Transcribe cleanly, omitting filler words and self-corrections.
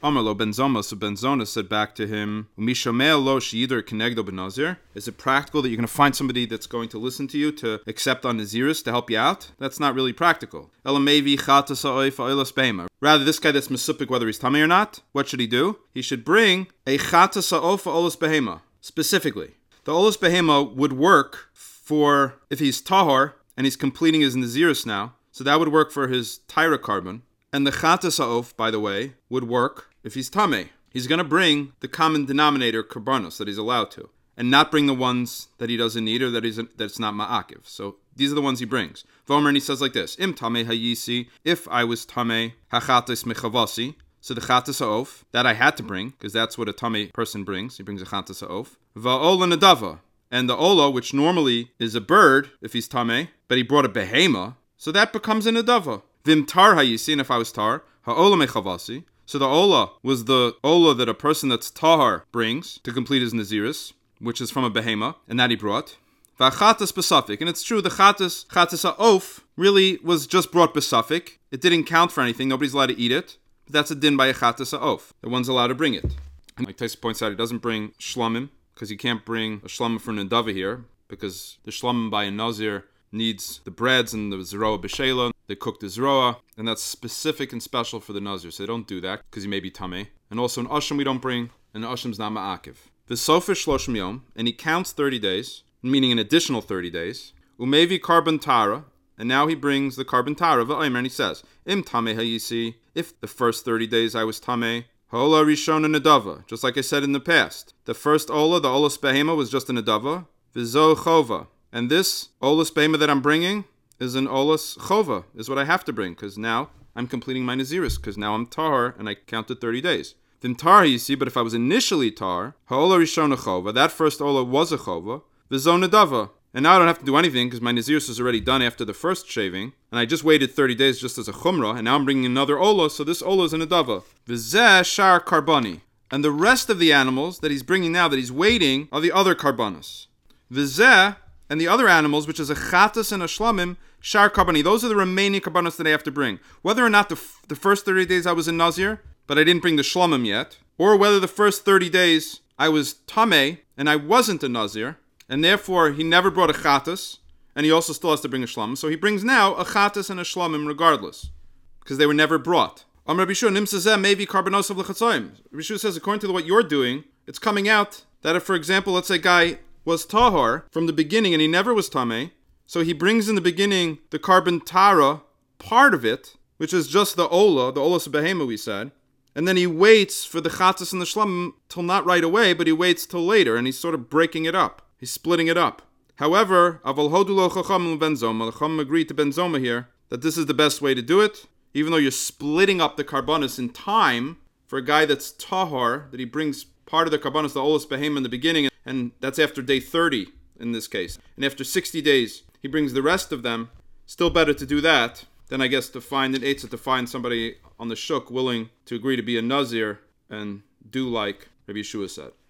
Amar ben Zoma, so Ben Zoma said back to him, Mishamel lo she'idr kenegdo benazir. Is it practical that you're going to find somebody that's going to listen to you to accept on Naziris to help you out? That's not really practical. Elamevi chatas ha'oif ha'olos behema. Rather, this guy that's mesupik whether he's tamei or not, what should he do? He should bring a chatas ha'oif ha'olos behema. Specifically, the olos behema would work for if he's tahor and he's completing his Naziris now. So that would work for his tyra carbon. And the chatas ha'of, by the way, would work if he's tamei. He's going to bring the common denominator karbanos that he's allowed to, and not bring the ones that he doesn't need or that's not ma'akiv. So these are the ones he brings. Vomer, and he says like this: Im tamei hayisi, if I was tamei hachatas mechavasi, so the chatas ha'of that I had to bring, because that's what a tamei person brings. He brings a chatas ha'of. Va'ola nadava, and the ola, which normally is a bird if he's tamei, but he brought a behema, so that becomes a nadava. Vim tar hayisi, and if I was tar, ha'ola mechavasi. So the ola was the ola that a person that's tahar brings to complete his naziris, which is from a behema, and that he brought. V'achatas besafik, and it's true the chatas ha'of really was just brought besafik. It didn't count for anything. Nobody's allowed to eat it. But that's a din by a chatas ha'of. The one's allowed to bring it. And like Taisa points out, he doesn't bring shlamim because you can't bring a shlamim for nidava here because the shlamim by a nazir needs the breads and the zeroa b'shela. They cook the zeroa, and that's specific and special for the nazir. So they don't do that because he may be tamei. And also an asham we don't bring, and an asham's not ma'akiv. V'sofish shloshim yom, and he counts 30 days, meaning an additional 30 days. Umevi carbon tara, and now he brings the carbon tara v'omer, and he says, Im tamei hayisi, if the first 30 days I was tamei, ha'ola rishona nedava, just like I said in the past. The first ola, the olas behema, was just a nedava. V'zo chova, and this olas behema that I'm bringing is an olas chova, is what I have to bring, because now I'm completing my naziris, because now I'm tar, and I counted 30 days. Then tar, you see, but if I was initially tar, ha'ola rishona chova, that first ola was a chova, v'zo nedava, and now I don't have to do anything, because my naziris is already done after the first shaving, and I just waited 30 days just as a chumrah, and now I'm bringing another ola, so this ola is a nedava. V'zeh shar karbani, and the rest of the animals that he's bringing now, that he's waiting, are the other karbanos. V'zeh, and the other animals, which is a chatas and a shlamim, shar karbani, those are the remaining karbanos that I have to bring. Whether or not the first 30 days I was in nazir, but I didn't bring the shlamim yet, or whether the first 30 days I was tamei, and I wasn't a nazir, and therefore he never brought a chatas, and he also still has to bring a shlamim, so he brings now a chatas and a shlamim regardless, because they were never brought. Rabbi Shua, nimsazeh maybe karbanos of lechatzoyim. Rabbi Shua says, according to what you're doing, it's coming out that if, for example, let's say a guy was tahor from the beginning and he never was tamei, so he brings in the beginning the carbon tara, part of it, which is just the olas behema we said, and then he waits for the chatas and the shlamim till not right away, but he waits till later, and he's sort of breaking it up. He's splitting it up. However, aval hodu lo chacham ben zoma, the chacham agreed to ben zoma here, that this is the best way to do it, even though you're splitting up the karbanos in time for a guy that's tahor, that he brings part of the karbanos, the olas behema in the beginning, and that's after day 30 in this case. And after 60 days, he brings the rest of them. Still better to do that than, I guess, to find an eitzah, to find somebody on the shuk willing to agree to be a nazir and do like Rabbi Yeshua said.